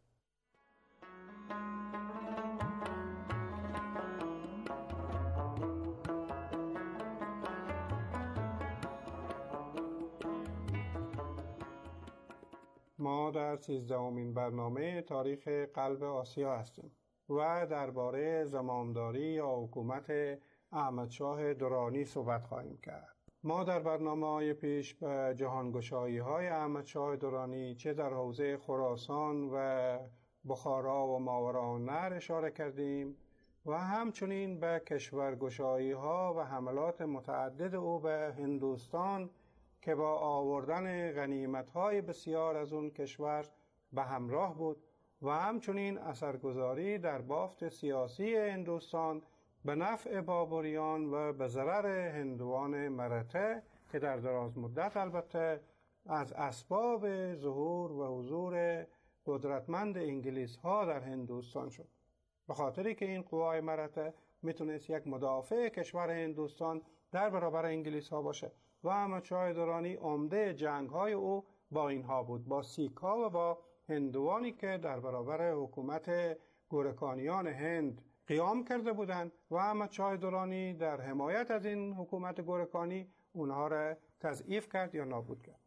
ما در سیزدهمین برنامه تاریخ قلب آسیا هستیم و درباره زمامداری یا حکومت احمدشاه درانی صحبت خواهیم کرد. ما در برنامه‌های پیش به جهانگشایی‌های احمدشاه درانی چه در حوزه خراسان و بخارا و ماوراءالنهر اشاره کردیم و همچنین به کشورگشایی‌ها و حملات متعدد او به هندوستان که با آوردن غنیمت‌های بسیار از اون کشور به همراه بود و همچنین اثرگذاری در بافت سیاسی هندوستان به نفع بابریان و به ضرر هندوان مرهټه که در دراز مدت البته از اسباب ظهور و حضور قدرتمند انگلیس‌ها در هندوستان شد. به خاطری که این قوای مرهټه میتونست یک مدافع کشور هندوستان در برابر انگلیس‌ها باشه و احمدشاه درانی عمده جنگ‌های او با اینها بود، با سیک‌ها و با هندوانی که در برابر حکومت گورکانیان هند قیام کرده بودند و احمدشاه درانی در حمایت از این حکومت گورکانی اونها را تضعیف کرد یا نابود کرد.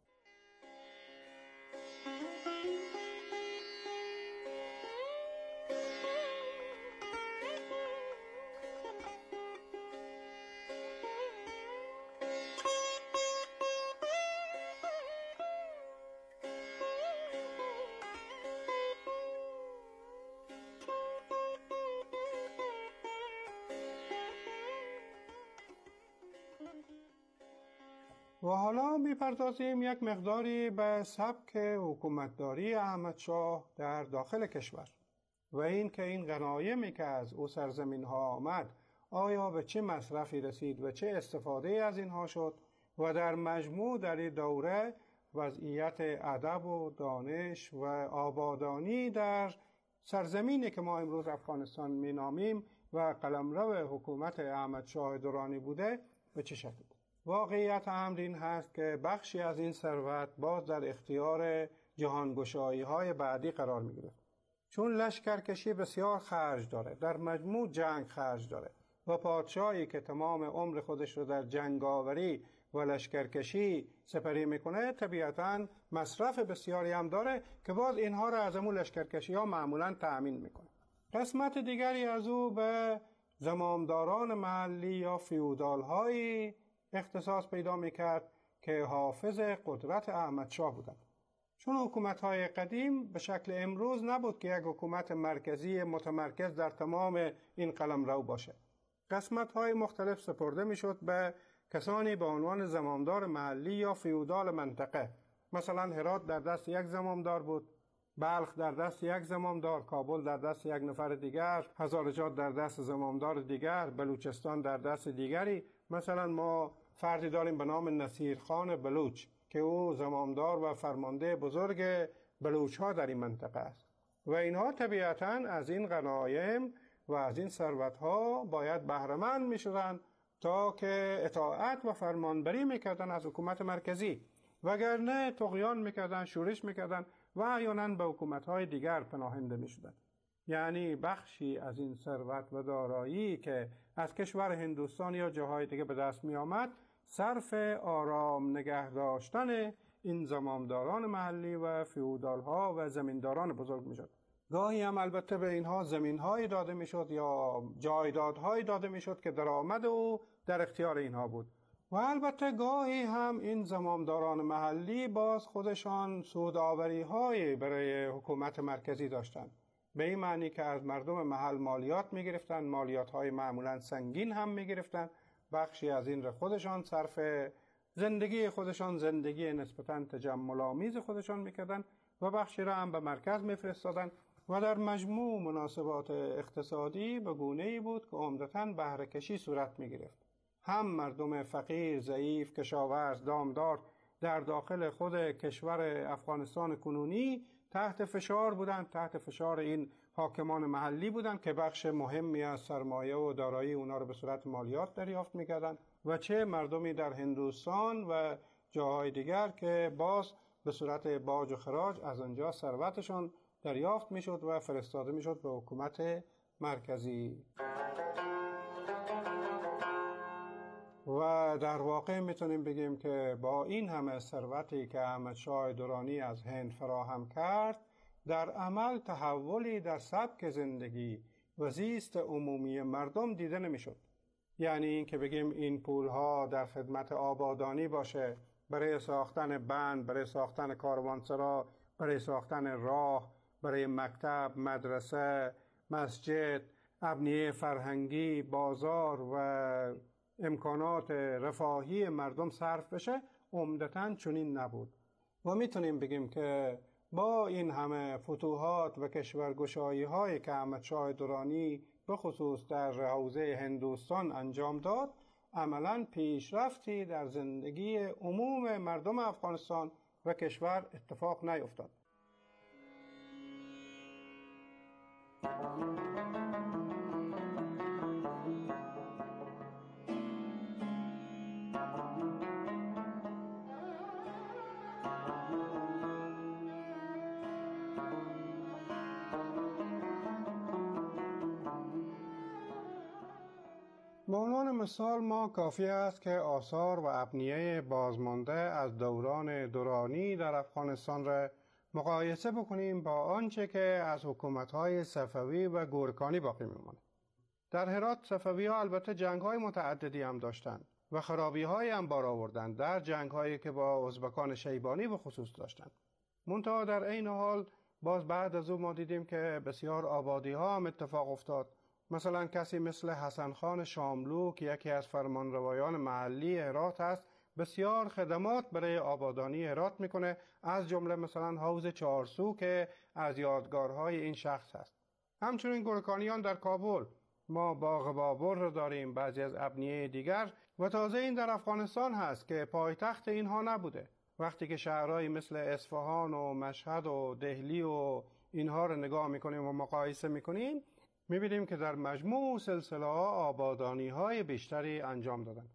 و حالا میپردازیم یک مقداری به سبک حکومتداری احمدشاه در داخل کشور و این که این غنایمی که از او سرزمین ها آمد آیا به چه مصرفی رسید و چه استفاده از اینها شد و در مجموع در این دوره وضعیت ادب و دانش و آبادانی در سرزمینی که ما امروز افغانستان مینامیم و قلمرو حکومت احمدشاه درانی بوده به چه شکل بود. واقعیت امر این هست که بخشی از این ثروت باز در اختیار جهانگشایی‌های بعدی قرار می‌گیرد. چون لشکرکشی بسیار خرج داره، در مجموع جنگ خرج داره و پادشاهی که تمام عمر خودش رو در جنگاوری و لشکرکشی سپری میکنه طبیعتاً مصرف بسیاری هم داره که باز اینها رو از همون لشکرکشی‌ها معمولاً تأمین میکنه. قسمت دیگری از او به زمامداران محلی یا فیودال‌های اختصاص پیدا میکرد که حافظ قدرت احمدشاه بودند. چون حکومت‌های قدیم به شکل امروز نبود که یک حکومت مرکزی متمرکز در تمام این قلمرو باشه. قسمت‌های مختلف سپرده میشد به کسانی به عنوان زمامدار محلی یا فیودال منطقه، مثلا هرات در دست یک زمامدار بود، بلخ در دست یک زمامدار، کابل در دست یک نفر دیگر، هزارجات در دست زمامدار دیگر، بلوچستان در دست دیگری. مثلا ما فردی داریم به نام نصیرخان بلوچ که او زمامدار و فرمانده بزرگ بلوچ ها در این منطقه است و اینها طبیعتاً از این غنایم و از این ثروت ها باید بهره‌مند می‌شدند تا که اطاعت و فرمانبری میکردن از حکومت مرکزی، وگرنه طغیان میکردن، شورش میکردن و احیانا به حکومت‌های دیگر پناهنده میشدن. یعنی بخشی از این ثروت و دارایی که از کشور هندوستان یا جاهای دیگه به دست می آمد صرف آرام نگه داشتن این زمامداران محلی و فیودال‌ها و زمینداران بزرگ میشد. گاهی هم البته به اینها زمین‌هایی داده میشد یا جایدادهایی داده میشد که درآمد او در اختیار اینها بود. و البته گاهی هم این زمامداران محلی باز خودشان سودآوری‌هایی برای حکومت مرکزی داشتند. به این معنی که از مردم محل مالیات می‌گرفتند، مالیات‌های معمولاً سنگین هم می‌گرفتند. بخشی از این را خودشان صرف زندگی خودشان، زندگی نسبتاً تجمل‌آمیز خودشان می‌کردند و بخشی را هم به مرکز می‌فرستادند و در مجموع مناسبات اقتصادی به گونه‌ای بود که عمدتاً بهره‌کشی صورت می‌گرفت. هم مردم فقیر، ضعیف، کشاورز، دامدار در داخل خود کشور افغانستان کنونی تحت فشار بودند، تحت فشار این حاکمان محلی بودند که بخش مهمی از سرمایه و دارایی اونا رو به صورت مالیات دریافت می‌کردند و چه مردمی در هندوستان و جاهای دیگر که باز به صورت باج و خراج از آنجا ثروتشان دریافت میشد و فرستاده میشد به حکومت مرکزی. و در واقع میتونیم بگیم که با این همه ثروتی که احمدشاه درانی از هند فراهم کرد، در عمل تحولی در سبک زندگی و زیست عمومی مردم دیده نمیشد. یعنی این که بگیم این پولها در خدمت آبادانی باشه، برای ساختن بند، برای ساختن کاروانسرا، برای ساختن راه، برای مکتب، مدرسه، مسجد، ابنیه فرهنگی، بازار و امکانات رفاهی مردم صرف بشه، عمدتاً چنین نبود. و میتونیم بگیم که با این همه فتوحات و کشورگشایی هایی که احمدشاه درانی به خصوص در حوزه هندوستان انجام داد، عملاً پیشرفتی در زندگی عموم مردم افغانستان و کشور اتفاق نیفتاد. به عنوان مثال ما کافی است که آثار و ابنیه بازمانده از دوران درانی در افغانستان را مقایسه بکنیم با آنچه که از حکومت‌های صفوی و گورکانی باقی میماند. در هرات صفوی‌ها البته جنگ‌های متعددی هم داشتند و خرابی‌های هم بار آوردند در جنگ‌هایی که با ازبکان شیبانی به خصوص داشتند. منتها در عین حال باز بعد از او ما دیدیم که بسیار آبادی‌ها هم اتفاق افتاد. مثلا کسی مثل حسن خان شاملو که یکی از فرمانروایان محلی هرات است، بسیار خدمات برای آبادانی هرات میکنه، از جمله مثلا حوض چهارسو که از یادگارهای این شخص است. همچنین گورکانیان در کابل، ما باغ بابر رو داریم، بعضی از ابنیه دیگر، و تازه این در افغانستان هست که پایتخت اینها نبوده. وقتی که شهرهایی مثل اصفهان و مشهد و دهلی و اینها رو نگاه میکنیم و مقایسه میکنیم، میبینیم که در مجموع سلسله ها آبادانی های بیشتری انجام دادن.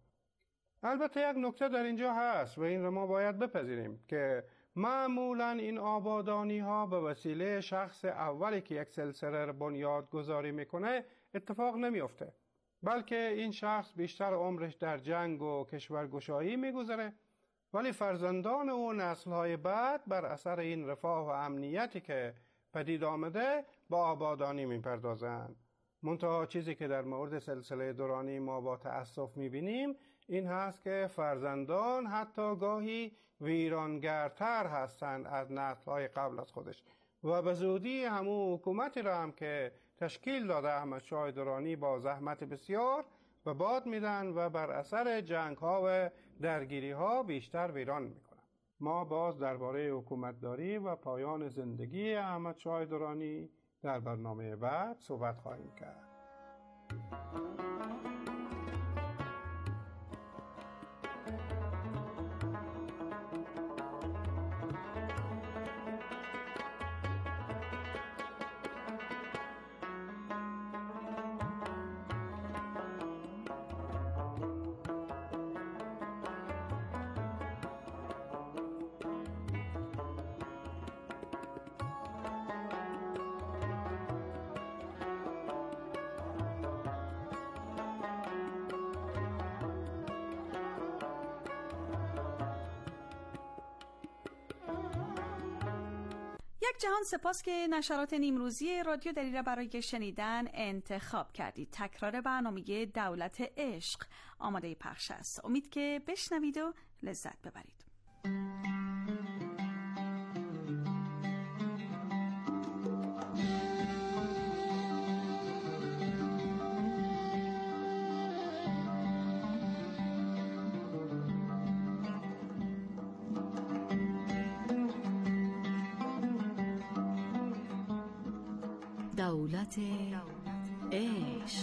البته یک نکته در اینجا هست و این رو ما باید بپذیریم که معمولا این آبادانی ها به وسیله شخص اولی که یک سلسله رو بنیاد گذاری میکنه اتفاق نمیفته، بلکه این شخص بیشتر عمرش در جنگ و کشورگشایی میگذره، ولی فرزندان او نسل های بعد بر اثر این رفاه و امنیتی که پدید آمده با آبادانی میپردازند. منتها چیزی که در مورد سلسله درانی ما با تأسف میبینیم این هست که فرزندان حتی گاهی ویرانگرتر هستند از نسل‌های قبل از خودش و به زودی همون حکومتی را هم که تشکیل داده احمدشاه درانی با زحمت بسیار و باد میدن و بر اثر جنگ ها و درگیری ها بیشتر ویران میکنن. ما باز درباره حکومتداری و پایان زندگی احمد شاه درانی در برنامه بعد صحبت خواهیم کرد. یک جهان سپاس که نشرات نیمروزی رادیو دری را برای شنیدن انتخاب کردید. تکرار برنامه دولت عشق آماده پخش است. امید که بشنوید و لذت ببرید. دولت عشق.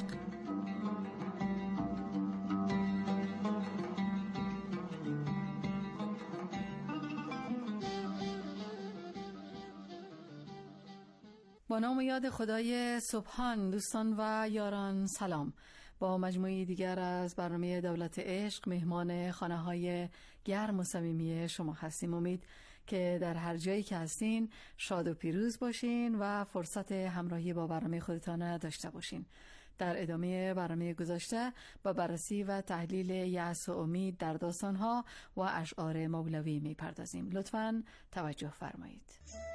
با نام و یاد خدای سبحان، دوستان و یاران سلام. با مجموعی دیگر از برنامه دولت عشق مهمان خانه های گرم و صمیمی شما هستیم. امید که در هر جایی که هستین شاد و پیروز باشین و فرصت همراهی با برنامه خودتان داشته باشین. در ادامه برنامه گذشته با بررسی و تحلیل یأس و امید در داستانها و اشعار مولوی می پردازیم. لطفاً توجه فرمایید.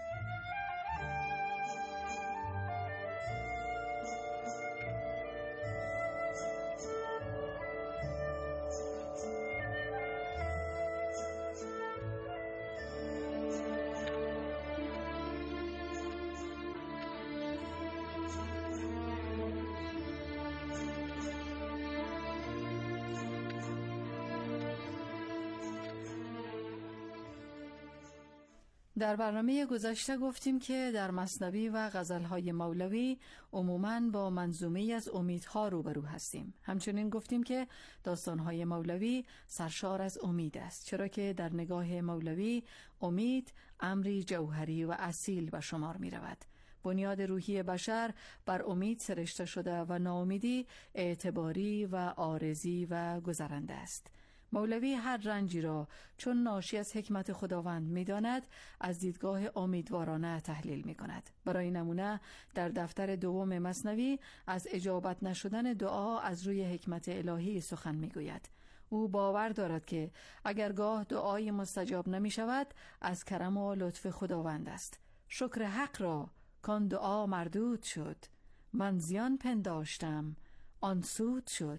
در برنامه گذشته گفتیم که در مثنوی و غزلهای مولوی عموماً با منظومه‌ای از امیدها روبرو هستیم. همچنین گفتیم که داستانهای مولوی سرشار از امید است، چرا که در نگاه مولوی امید امری جوهری و اصیل به شمار می رود. بنیاد روحی بشر بر امید سرشته شده و ناامیدی اعتباری و عارضی و گذرنده است. مولوی هر رنجی را چون ناشی از حکمت خداوند می داند از دیدگاه امیدوارانه تحلیل می کند. برای نمونه در دفتر دوم مثنوی از اجابت نشدن دعا از روی حکمت الهی سخن می گوید. او باور دارد که اگرگاه دعای مستجاب نمی شود از کرم و لطف خداوند است. شکر حق را کان دعا مردود شد، من زیان پنداشتم آن سود شد.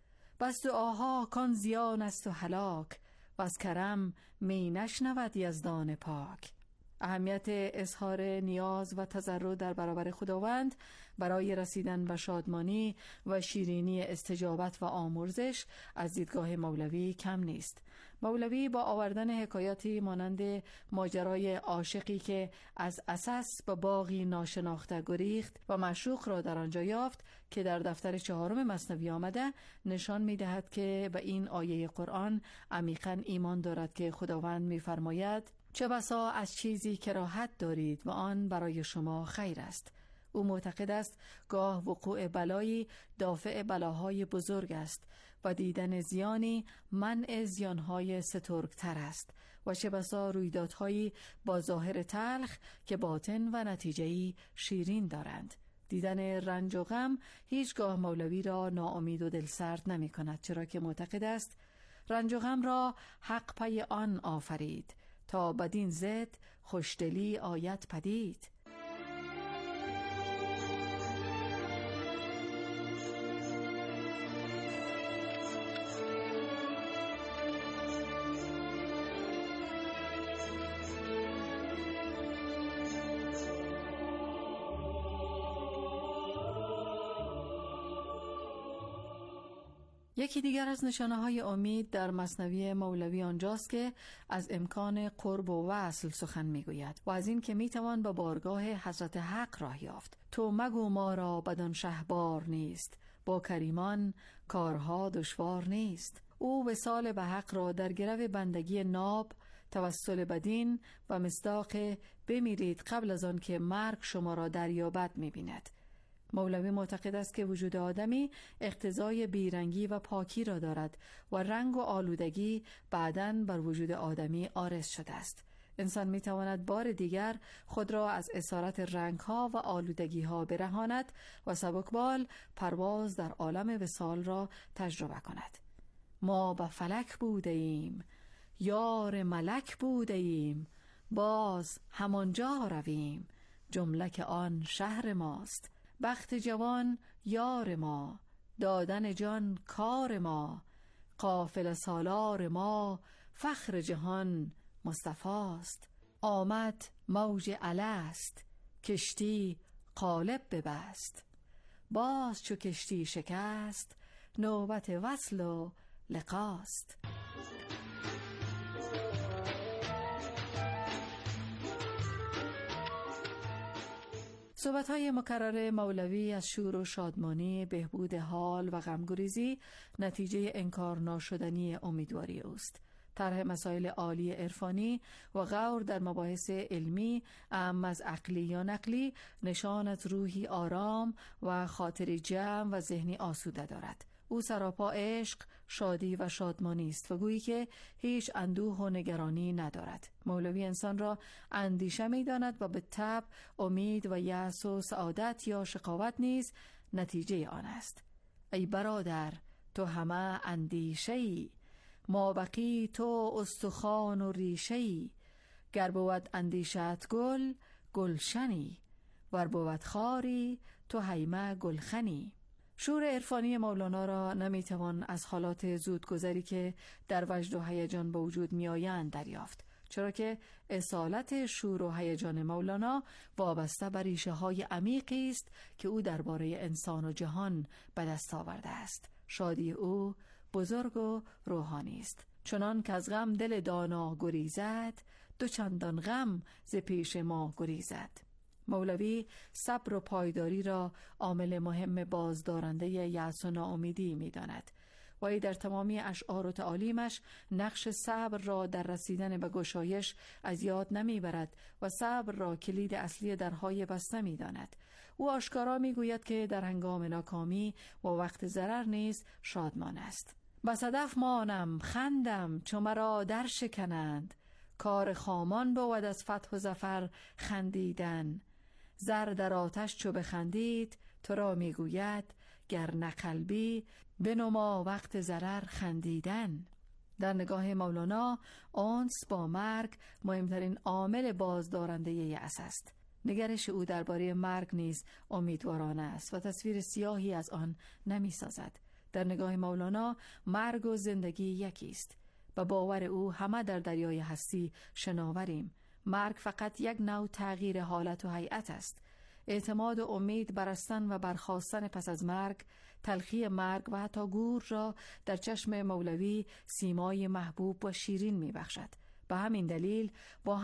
بس دعاها کان زیان است و هلاک، و از کرم می نشنود یزدان پاک. اهمیت اظهار نیاز و تضرع در برابر خداوند برای رسیدن به شادمانی و شیرینی استجابت و آمرزش از دیدگاه مولوی کم نیست. مولوی با آوردن حکایاتی مانند ماجرای عاشقی که از اساس به باغی ناشناخته گریخت و معشوق را در آنجا یافت که در دفتر چهارم مثنوی آمده، نشان می‌دهد که به این آیه قرآن عمیقاً ایمان دارد که خداوند می‌فرماید چه بسا از چیزی که راحت دارید و آن برای شما خیر است. او معتقد است گاه وقوع بلایی دافع بلاهای بزرگ است و دیدن زیانی منع زیانهای سترگتر است و چه بسا رویدادهایی با ظاهر تلخ که باطن و نتیجه‌ای شیرین دارند. دیدن رنج و غم هیچگاه مولوی را ناامید و دلسرد نمی کند، چرا که معتقد است رنج و غم را حق پی آن آفرید تا بدین ضد خوشدلی آید پدید. یکی دیگر از نشانه‌های امید در مثنوی مولوی آنجاست که از امکان قرب و وصل سخن می‌گوید و از این که می‌توان به بارگاه حضرت حق راه یافت. تو مگو ما را بدان شهبار نیست، با کریمان کارها دشوار نیست. او وصال به حق را در گرو بندگی ناب، توسل بدین و مصداق بمیرید قبل از آن که مرگ شما را دریابد می‌بیند. مولوی معتقد است که وجود آدمی اقتضای بیرنگی و پاکی را دارد و رنگ و آلودگی بعداً بر وجود آدمی عارض شده است. انسان می تواند بار دیگر خود را از اسارت رنگ‌ها و آلودگی‌ها برهاند و سبکبال پرواز در عالم وصال را تجربه کند. ما به فلک بوده ایم، یار ملک بوده ایم، باز همانجا رویم، جمله که آن شهر ماست. بخت جوان یار ما، دادن جان کار ما، قافله سالار ما، فخر جهان مصطفاست. آمد موج الست، کشتی قالب ببست، باز چو کشتی شکست، نوبت وصل و لقاست. صحبت‌های مکرر مولوی از شور و شادمانی، بهبود حال و غمگریزی نتیجه انکار ناشدنی امیدواری اوست. طرح مسائل عالی عرفانی و غور در مباحث علمی اعم از عقلی یا نقلی نشان از روحی آرام و خاطری جمع و ذهنی آسوده دارد. او سراپا عشق، شادی و شادمانی است و گویی که هیچ اندوه و نگرانی ندارد. مولوی انسان را اندیشه می داند و به طبع امید و یأس و سعادت یا شقاوت نیز نتیجه آن است. ای برادر تو همه اندیشه‌ای، ما بقی تو استخوان و ریشه‌ای، گر بود اندیشت گل گلشنی، ور بود خاری تو هیمه گلخنی. شور عرفانی مولانا را نمیتوان از حالات زودگذری که در وجد و هیجان به وجود میآیند دریافت، چرا که اصالت شور و هیجان مولانا وابسته بر ریشه های عمیقی است که او درباره انسان و جهان به دست آورده است. شادی او بزرگ و روحانی است. چنان که از غم دل دانا گریزد، دو چندان غم ز پیش ما گریزد. مولوی صبر و پایداری را عامل مهم بازدارنده یأس و ناامیدی می داند. وی در تمامی اشعار و تعالیمش نقش صبر را در رسیدن به گشایش از یاد نمی برد و صبر را کلید اصلی درهای بسته می داند. او آشکارا می گوید که در هنگام ناکامی و وقت ضرر نیز شادمان است. به صدف مانم خندم چو مرا در شکنند، کار خامان بود از فتح و ظفر خندیدن. زر در آتش چو بخندید تو را می گوید، گر نه قلبی بنما وقت ضرر خندیدن. در نگاه مولانا آنس با مرگ مهمترین عامل بازدارنده یأس است. نگرش او درباره مرگ نیز امیدوارانه است و تصویر سیاهی از آن نمی سازد. در نگاه مولانا مرگ و زندگی یکی است. به باور او همه در دریای هستی شناوریم. مرگ فقط یک نوع تغییر حالت و هیئت است. اعتماد و امید برستن و برخاستن پس از مرگ، تلخی مرگ و حتی گور را در چشم مولوی سیمای محبوب و شیرین می بخشد. به همین دلیل با